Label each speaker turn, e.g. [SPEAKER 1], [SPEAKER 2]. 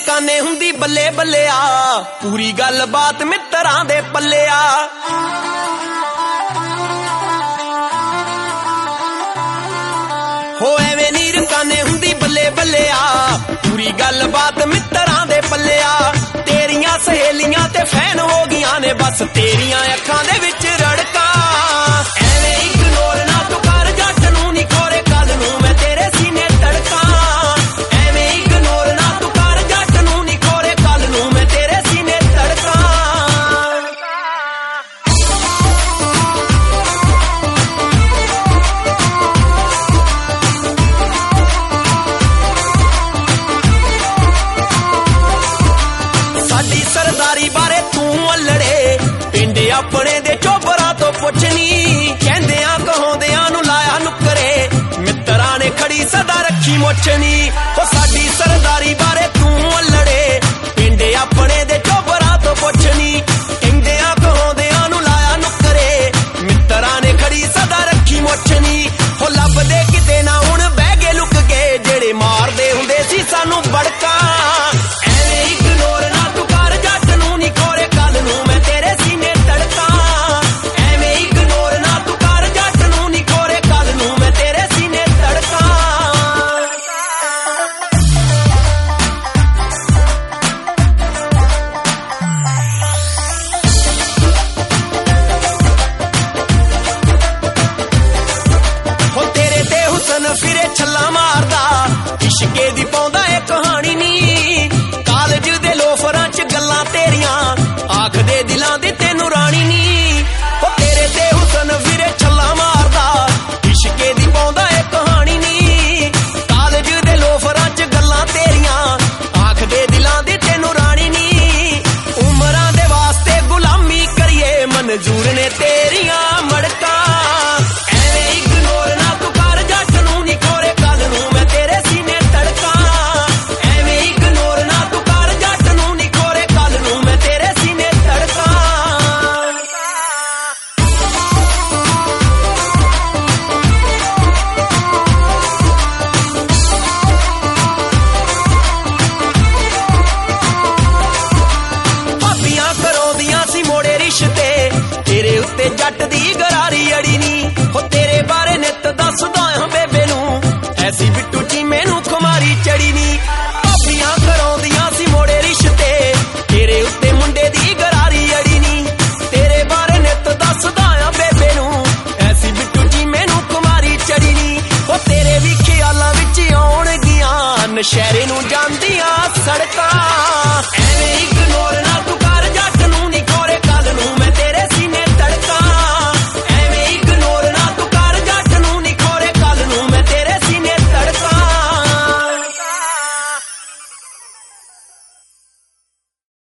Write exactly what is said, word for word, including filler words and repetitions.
[SPEAKER 1] ਰਕਾਨੇ ਹੁੰਦੀ ਬੱਲੇ ਬੱਲਿਆ, ਪੂਰੀ ਗੱਲ ਬਾਤ ਮਿੱਤਰਾਂ ਦੇ ਪੱਲਿਆ। ਹੋ ਐਵੇਂ ਨੀ ਰਕਾਨੇ ਹੁੰਦੀ ਬੱਲੇ ਬੱਲਿਆ, ਪੂਰੀ ਗੱਲ ਬਾਤ ਮਿੱਤਰਾਂ ਦੇ ਪੱਲਿਆ। ਤੇਰੀਆਂ ਸਹੇਲੀਆਂ ਤੇ ਫੈਨ ਹੋ ਗਈਆਂ ਨੇ ਬਸ ਤੇਰੀਆਂ ਅੱਖਾਂ ਦੇ ਵਿੱਚ ਰੜਕਾਂ। ਐਵੇਂ ਇਗਨੋਰ ਨਾ ਤੂੰ ਕਰ ਜੱਟ ਨੂੰ ਨੀ ਖੋਰੇ ਕੱਲ ਨੂੰ ਮੈਂ ਤੇਰੇ ਸੀਨੇ ਤੜਕਾਂ। ਐਵੇਂ ਇਗਨੋਰ ਨਾ ਤੂੰ ਕਰ ਜੱਟ ਨੂੰ ਨੀ ਖੋਰੇ ਕੱਲ ਨੂੰ ਮੈਂ ਤੇਰੇ ਸੀਨੇ ਤੜਕਾਂ। ਸਾਡੀ ਸਰਦਾਰੀ ਬਾਰੇ ਤੂੰ ਅਲੜੇ, ਪਿੰਡ ਆਪਣੇ ਦੇ ਚੋਬਰਾਂ ਤੋਂ ਪੁੱਛਣੀ। ਕਹਿੰਦਿਆਂ ਕਹਾਉਂਦਿਆਂ ਨੂੰ ਲਾਇਆ ਨੁੱਕਰੇ, ਮਿੱਤਰਾਂ ਨੇ ਖੜੀ ਸਦਾ ਰੱਖੀ ਮੁੱਛਣੀ। ਉਹ ਸਾਡੀ ਸਰਦਾਰੀ ਬਾਰੇ ਤੂੰ ਅਲੜੇ, ਪਿੰਡ ਆਪਣੇ ਦੇ ਚੋਬਰਾਂ ਤੋਂ ਪੁੱਛਣੀ। ਕਹਿੰਦਿਆਂ ਕਹਾਉਂਦਿਆਂ ਨੂੰ ਲਾਇਆ ਨੁੱਕਰੇ, ਮਿੱਤਰਾਂ ਨੇ ਖੜੀ ਸਦਾ ਰੱਖੀ ਮੁੱਛਣੀ। ਉਹ ਲੱਭਦੇ ਕਿਤੇ ਨਾ ਹੁਣ ਬਹਿ ਗਏ ਲੁਕ ਕੇ, ਜਿਹੜੇ ਮਾਰਦੇ ਹੁੰਦੇ ਸੀ ਸਾਨੂੰ ਬੜਕਾਂ। ਐਵੇਂ ਇਗਨੋਰ ਨਾ ਤੂੰ ਕਰ ਜੱਟ ਨੂੰ ਨੀ ਖੋਰੇ ਕੱਲ ਨੂੰ ਮੈਂ ਤੇਰੇ ਸੀਨੇ ਤੜਕਾਂ। ਐਵੇਂ ਇਗਨੋਰ ਨਾ ਤੂੰ ਕਰ ਜੱਟ ਨੂੰ ਨੀ ਖੋਰੇ ਕੱਲ ਨੂੰ ਮੈਂ ਤੇਰੇ ਸੀਨੇ ਤੜਕਾਂ। ਹੋ ਤੇਰੇ ਤੇ ਹੁਸਨ ਫਿਰੇ ਛੱਲਾ ਮਾਰਦਾ, ਇਸ਼ਕੇ ਦੀ ਪਾਉਂਦਾ ਏ ਕਹਾਣੀ ਨੀ। ਕਾਲਜ ਦੇ ਲੋਫਰਾਂ ਚ ਗੱਲਾਂ ਤੇਰੀਆਂ, ਆਖਦੇ ਦਿਲਾਂ ਦੀ ਤੈਨੂੰ ਰਾਣੀ ਨੀ। ਹੋ ਤੇਰੇ ਤੇ ਹੁਸਨ ਫਿਰੇ ਛੱਲਾ ਮਾਰਦਾ, ਇਸ਼ਕੇ ਦੀ ਪਾਉਂਦਾ ਏ ਕਹਾਣੀ ਨੀ। ਕਾਲਜ ਦੇ ਲੋਫਰਾਂ ਚ ਗੱਲਾਂ ਤੇਰੀਆਂ, ਆਖਦੇ ਦਿਲਾਂ ਦੀ ਤੈਨੂੰ ਰਾਣੀ ਨੀ। ਉਮਰਾਂ ਦੇ ਵਾਸਤੇ ਗੁਲਾਮੀ ਕਰੀਏ, ਮਨਜ਼ੂਰ ਨੇ ਤੇਰੀਆਂ ਮੜਕਾਂ। ਐਵੇਂ ਇਗਨੋਰ ਨਾ ਤੂੰ ਕਰ ਜੱਟ ਨੂੰ ਨੀ ਖੋਰੇ ਕੱਲ ਨੂੰ ਮੈਂ ਤੇਰੇ ਸੀਨੇ ਤੜਕਾਂ। ਐਵੇਂ ਇਗਨੋਰ ਨਾ ਤੂੰ ਕਰ ਜੱਟ ਨੂੰ ਨੀ ਖੋਰੇ ਕੱਲ ਨੂੰ ਮੈਂ ਤੇਰੇ ਸੀਨੇ ਤੜਕਾਂ। ਭਾਬੀਆਂ ਕਰਾਉਂਦੀਆਂ ਸੀ ਮੋੜੇ ਰਿਸ਼ਤੇ, ਤੇਰੇ ਉੱਤੇ ਜੱਟ ਦੀ ਗਰਾਰੀ ਅੜੀ ਨੀ। ਹੋ ਤੇਰੇ ਬਾਰੇ ਨਿੱਤ ਦੱਸਦਾ ਹਾਂ ਬੇਬੇ ਨੂੰ, ਐਸੀ ਬਿੱਟੂ ਚੀਮੇ ਨੂੰ ਖੁਮਾਰੀ ਚੜੀ ਨੀ। ਭਾਬੀਆਂ ਕਰਾਉਂਦੀਆਂ ਸੀ ਮੋੜੇ ਰਿਸ਼ਤੇ, ਤੇਰੇ ਉੱਤੇ ਮੁੰਡੇ ਦੀ ਗਰਾਰੀ ਅੜੀ ਨੀ। ਤੇਰੇ ਬਾਰੇ ਨਿੱਤ ਦੱਸਦਾ ਹਾਂ ਬੇਬੇ ਨੂੰ, ਐਸੀ ਬਿੱਟੂ ਚੀਮੇ ਨੂੰ ਖੁਮਾਰੀ ਚੜੀ ਨੀ। ਉਹ ਤੇਰੇ ਵੀ ਖਿਆਲਾਂ ਵਿੱਚ ਆਉਣਗੀਆਂ ਨਸ਼ਹਿਰੇ ਨੂੰ ਜਾਂਦੀਆਂ ਸੜਕਾਂ।